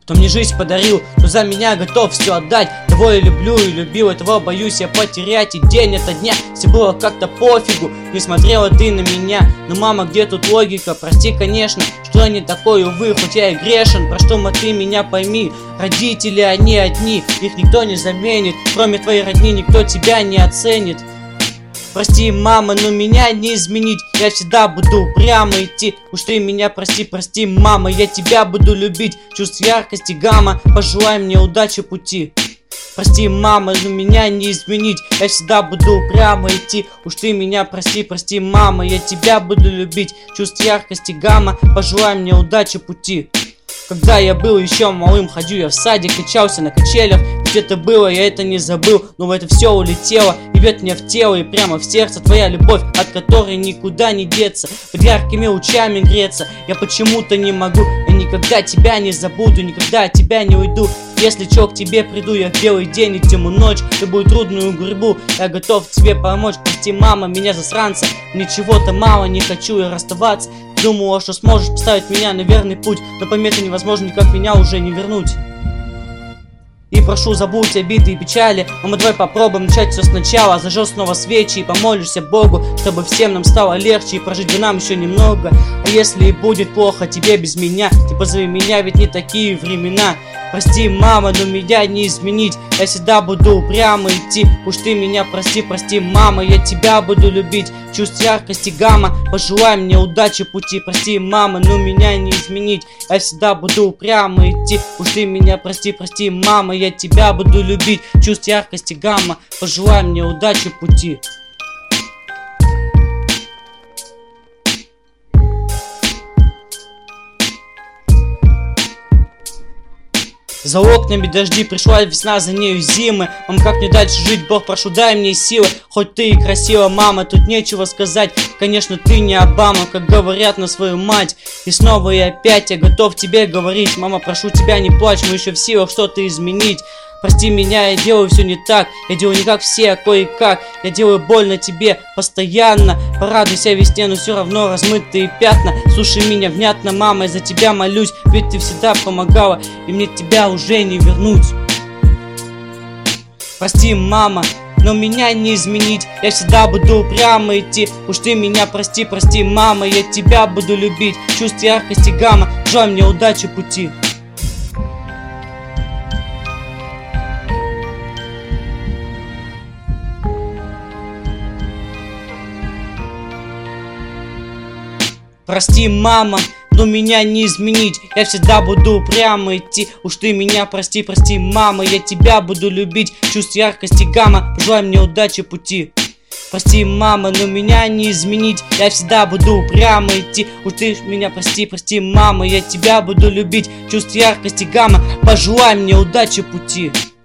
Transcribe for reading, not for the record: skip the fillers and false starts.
Кто мне жизнь подарил, кто за меня готов все отдать. Того я люблю и любил, этого боюсь я потерять. И день ото дня все было как-то пофигу, не смотрела ты на меня. Но мама, где тут логика? Прости, конечно, что я не такой, увы, хоть я и грешен. Про что ты меня пойми, родители они одни, их никто не заменит. Кроме твоей родни никто тебя не оценит. Прости, мама, но меня не изменить. Я всегда буду упрямо идти. Уж ты меня прости, прости, мама. Я тебя буду любить. Чувств яркости гамма. Пожелай мне удачи пути. Прости, мама, но меня не изменить. Я всегда буду упрямо идти. Уж ты меня прости, прости, мама. Я тебя буду любить. Чувств яркости гамма. Пожелай мне удачи пути. Когда я был еще малым, ходил я в садик, качался на качелях. Где-то было, я это не забыл, но это все улетело и бьет мне в тело и прямо в сердце. Твоя любовь, от которой никуда не деться, под яркими лучами греться. Я почему-то не могу, я никогда тебя не забуду, никогда от тебя не уйду. Если чё, к тебе приду я в белый день и в темную ночь, любую трудную гурьбу, я готов тебе помочь. Прости, мама, меня засранца, ничего-то мало, не хочу я расставаться. Думала, что сможешь поставить меня на верный путь, но пойми, это невозможно, никак меня уже не вернуть. И прошу, забудь обиды и печали. Мама, давай попробуем начать все сначала. Зажжешь снова свечи и помолишься Богу, чтобы всем нам стало легче и прожить бы нам еще немного. А если и будет плохо тебе без меня, ты позови меня, ведь не такие времена. Прости, мама, но меня не изменить. Я всегда буду упрямо идти. Уж ты меня прости, прости, мама. Я тебя буду любить. Чувств яркости гамма. Пожелай мне удачи пути. Прости, мама, но меня не изменить. Я всегда буду упрямо идти. Уж ты меня прости, прости, мама. Я тебя буду любить. Чувств яркости гамма. Пожелай мне удачи пути. За окнами дожди, пришла весна, за нею зимы. Мам, как мне дальше жить, Бог, прошу, дай мне силы. Хоть ты и красива, мама, тут нечего сказать. Конечно, ты не Обама, как говорят на свою мать. И снова и опять я готов тебе говорить. Мама, прошу тебя, не плачь, мы еще в силах что-то изменить. Прости меня, я делаю все не так. Я делаю не как все, а кое-как. Я делаю больно тебе постоянно. Порадуйся весне, но все равно размытые пятна. Слушай меня внятно, мама, я за тебя молюсь. Ведь ты всегда помогала, и мне тебя уже не вернуть. Прости, мама, но меня не изменить. Я всегда буду упрямо идти. Уж ты меня прости, прости, мама. Я тебя буду любить. Чувств яркости гамма. Желай мне удачи пути. Прости, мама, но меня не изменить. Я всегда буду упрямо идти. Уж ты меня прости, прости, мама. Я тебя буду любить. Чувств яркости гамма. Пожелай мне удачи пути. Прости, мама, но меня не изменить. Я всегда буду упрямо идти. Уж ты меня прости, прости, мама. Я тебя буду любить. Чувств яркости гамма. Пожелай мне удачи пути.